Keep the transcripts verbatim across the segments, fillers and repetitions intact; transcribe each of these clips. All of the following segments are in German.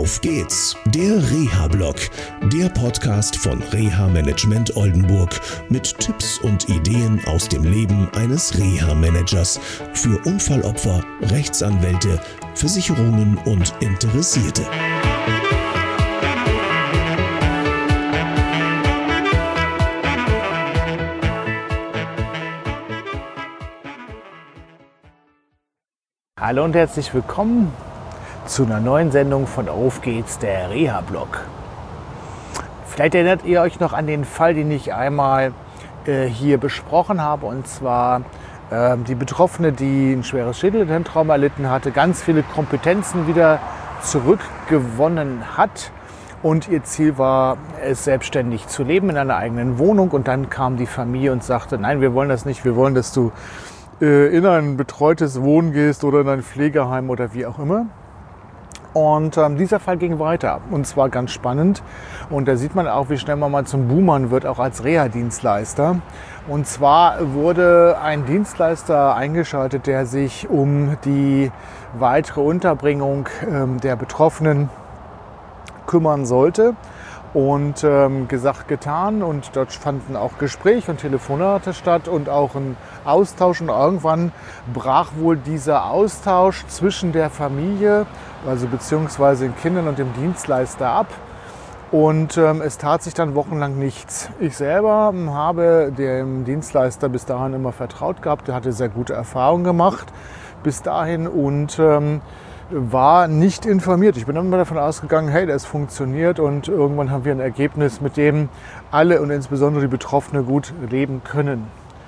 Auf geht's, der Reha-Blog, der Podcast von Reha-Management Oldenburg mit Tipps und Ideen aus dem Leben eines Reha-Managers für Unfallopfer, Rechtsanwälte, Versicherungen und Interessierte. Hallo und herzlich willkommen zu einer neuen Sendung von Auf geht's, der Reha-Blog. Vielleicht erinnert ihr euch noch an den Fall, den ich einmal äh, hier besprochen habe, und zwar äh, die Betroffene, die ein schweres Schädelhirntrauma erlitten hatte, ganz viele Kompetenzen wieder zurückgewonnen hat und ihr Ziel war, es selbstständig zu leben in einer eigenen Wohnung, und dann kam die Familie und sagte, nein, wir wollen das nicht, wir wollen, dass du in ein betreutes Wohnen gehst oder in ein Pflegeheim oder wie auch immer. Und ähm, dieser Fall ging weiter, und zwar ganz spannend, und da sieht man auch, wie schnell man mal zum Boomern wird, auch als Reha-Dienstleister. Und zwar wurde ein Dienstleister eingeschaltet, der sich um die weitere Unterbringung ähm, der Betroffenen kümmern sollte. Und ähm, gesagt, getan, und dort fanden auch Gespräche und Telefonate statt und auch ein Austausch, und irgendwann brach wohl dieser Austausch zwischen der Familie, also beziehungsweise den Kindern und dem Dienstleister ab, und ähm, es tat sich dann wochenlang nichts. Ich selber habe dem Dienstleister bis dahin immer vertraut gehabt, der hatte sehr gute Erfahrungen gemacht bis dahin und ähm, war nicht informiert. Ich bin dann immer davon ausgegangen, hey, das funktioniert, und irgendwann haben wir ein Ergebnis, mit dem alle und insbesondere die Betroffenen gut leben können.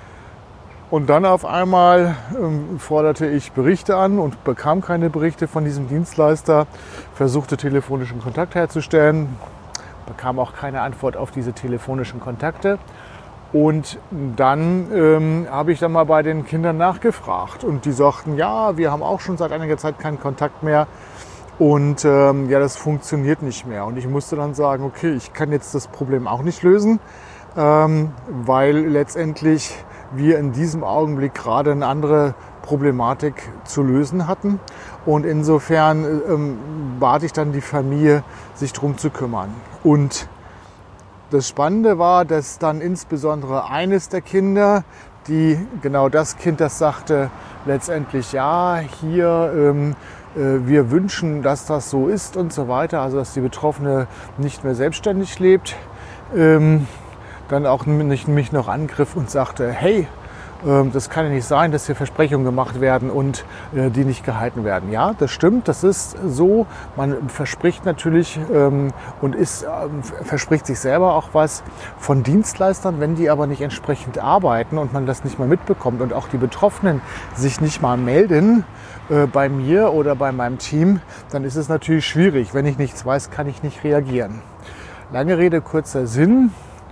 Und dann auf einmal ähm, forderte ich Berichte an und bekam keine Berichte von diesem Dienstleister, versuchte telefonischen Kontakt herzustellen, bekam auch keine Antwort auf diese telefonischen Kontakte. Und dann ähm, habe ich dann mal bei den Kindern nachgefragt, und die sagten, ja, wir haben auch schon seit einiger Zeit keinen Kontakt mehr, und ähm, ja, das funktioniert nicht mehr. Und ich musste dann sagen, okay, ich kann jetzt das Problem auch nicht lösen, ähm, weil letztendlich wir in diesem Augenblick gerade eine andere Problematik zu lösen hatten. Und insofern ähm, bat ich dann die Familie, sich drum zu kümmern. Und das Spannende war, dass dann insbesondere eines der Kinder, die genau das Kind, das sagte letztendlich, ja, hier, ähm, äh, wir wünschen, dass das so ist und so weiter, also dass die Betroffene nicht mehr selbstständig lebt, ähm, dann auch mich, mich noch angriff und sagte, hey, das kann ja nicht sein, dass hier Versprechungen gemacht werden und äh, die nicht gehalten werden. Ja, das stimmt, das ist so. Man verspricht natürlich ähm, und ist, äh, verspricht sich selber auch was von Dienstleistern. Wenn die aber nicht entsprechend arbeiten und man das nicht mal mitbekommt und auch die Betroffenen sich nicht mal melden äh, bei mir oder bei meinem Team, dann ist es natürlich schwierig. Wenn ich nichts weiß, kann ich nicht reagieren. Lange Rede, kurzer Sinn.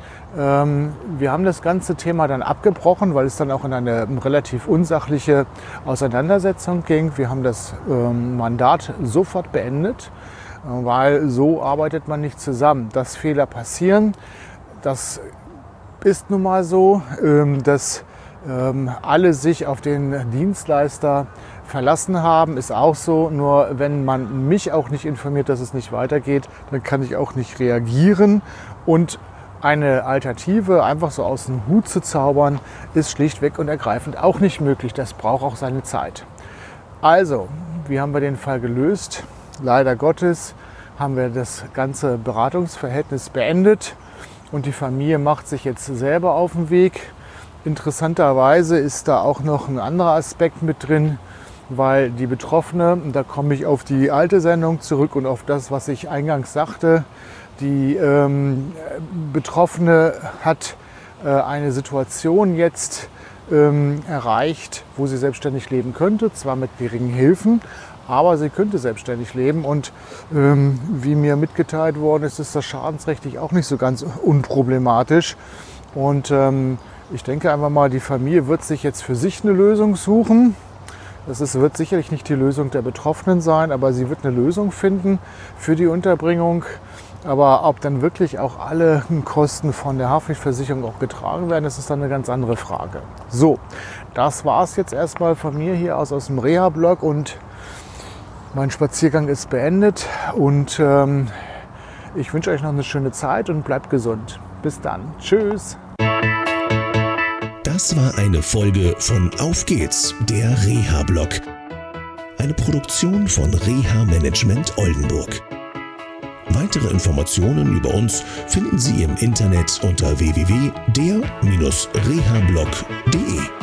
Wir haben das ganze Thema dann abgebrochen, weil es dann auch in eine relativ unsachliche Auseinandersetzung ging. Wir haben das Mandat sofort beendet, weil so arbeitet man nicht zusammen. Dass Fehler passieren, das ist nun mal so, dass alle sich auf den Dienstleister verlassen haben, ist auch so. Nur wenn man mich auch nicht informiert, dass es nicht weitergeht, dann kann ich auch nicht reagieren. Und eine Alternative, einfach so aus dem Hut zu zaubern, ist schlichtweg und ergreifend auch nicht möglich. Das braucht auch seine Zeit. Also, wie haben wir den Fall gelöst? Leider Gottes haben wir das ganze Beratungsverhältnis beendet, und die Familie macht sich jetzt selber auf den Weg. Interessanterweise ist da auch noch ein anderer Aspekt mit drin, weil die Betroffene, und da komme ich auf die alte Sendung zurück und auf das, was ich eingangs sagte, die ähm, Betroffene hat äh, eine Situation jetzt ähm, erreicht, wo sie selbstständig leben könnte, zwar mit geringen Hilfen, aber sie könnte selbstständig leben. Und ähm, wie mir mitgeteilt worden ist, ist das schadensrechtlich auch nicht so ganz unproblematisch. Und ähm, ich denke einfach mal, die Familie wird sich jetzt für sich eine Lösung suchen. Das ist, wird sicherlich nicht die Lösung der Betroffenen sein, aber sie wird eine Lösung finden für die Unterbringung. Aber ob dann wirklich auch alle Kosten von der Haftpflichtversicherung auch getragen werden, das ist dann eine ganz andere Frage. So, das war es jetzt erstmal von mir hier aus, aus dem Reha-Blog, und Mein Spaziergang ist beendet und ähm, ich wünsche euch noch eine schöne Zeit und bleibt gesund. Bis dann. Tschüss. Das war eine Folge von Auf geht's, der Reha-Blog. Eine Produktion von Reha Management Oldenburg. Weitere Informationen über uns finden Sie im Internet unter w w w punkt der Bindestrich rehablog punkt de.